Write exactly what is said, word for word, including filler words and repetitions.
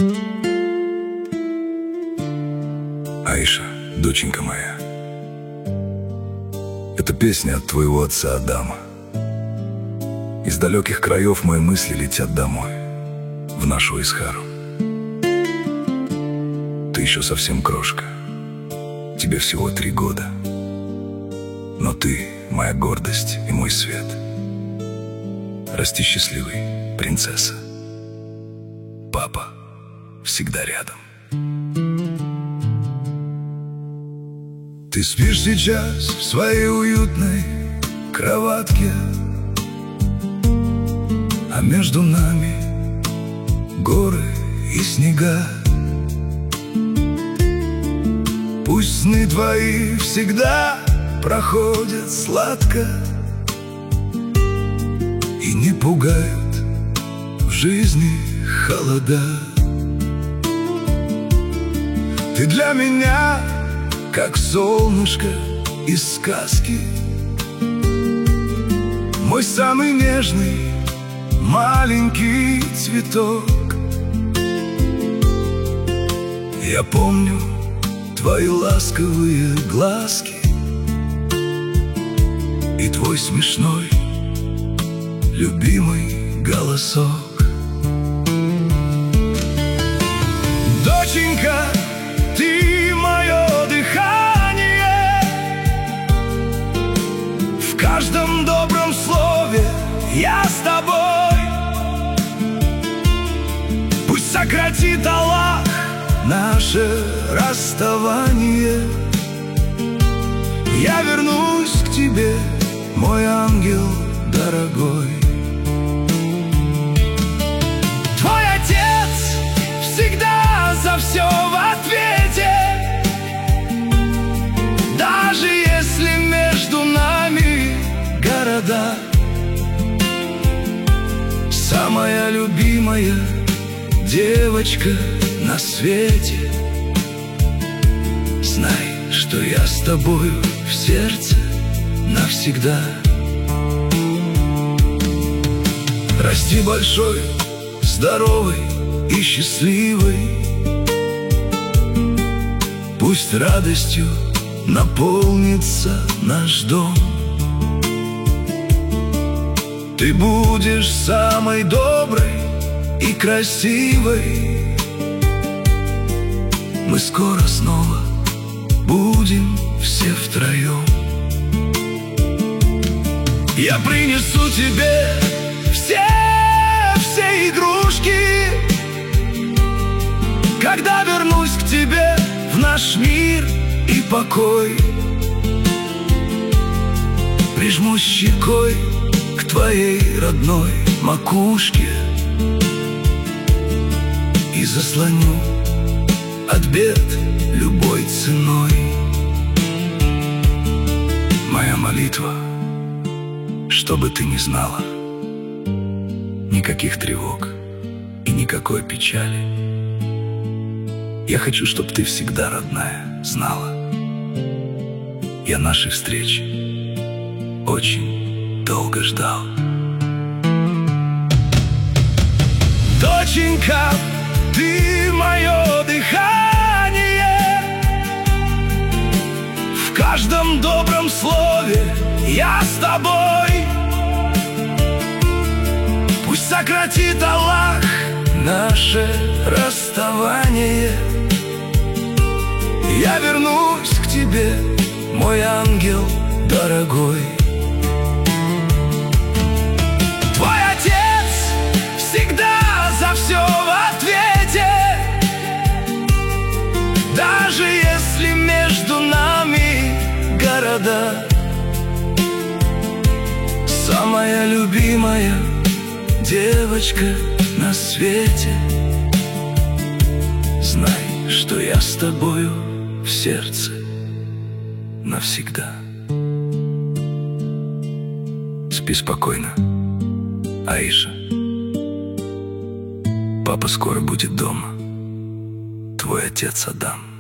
Аиша, доченька моя, это песня от твоего отца Адама. Из далеких краев мои мысли летят домой, в нашу Исхару. Ты еще совсем крошка, тебе всего три года, но ты моя гордость и мой свет. Расти счастливой, принцесса. Папа всегда рядом. Ты спишь сейчас в своей уютной кроватке, а между нами горы и снега. Пусть сны твои всегда проходят сладко и не пугают в жизни холода. Ты для меня как солнышко из сказки, мой самый нежный маленький цветок. Я помню твои ласковые глазки и твой смешной любимый голосок. Доченька, ты мое дыхание, в каждом добром слове я с тобой. Пусть сократит Аллах наше расставание, я вернусь к тебе, мой ангел дорогой. Твой отец всегда за все в ответе, даже если между нами города. Самая любимая девочка на свете, знай, что я с тобою в сердце навсегда. Расти большой, здоровой и счастливой, пусть радостью наполнится наш дом. Ты будешь самой доброй и красивой, мы скоро снова будем все втроем. Я принесу тебе все, все игрушки, когда вернусь к тебе в наш мир и покой. Прижмусь щекой к твоей родной макушке и заслоню от бед любой ценой. Моя молитва, чтобы ты не знала никаких тревог и никакой печали. Я хочу, чтобы ты всегда, родная, знала, я нашей встречи очень долго ждал. Доченька, ты мое дыхание, в каждом добром слове я с тобой. Пусть сократит Аллах наше расставание, я вернусь к тебе, мой ангел дорогой. Твой отец всегда за все в ответе, даже если между нами города. Самая любимая девочка на свете, знай, что я с тобою в сердце навсегда. Спи спокойно, Аиша. Папа скоро будет дома. Твой отец Адам.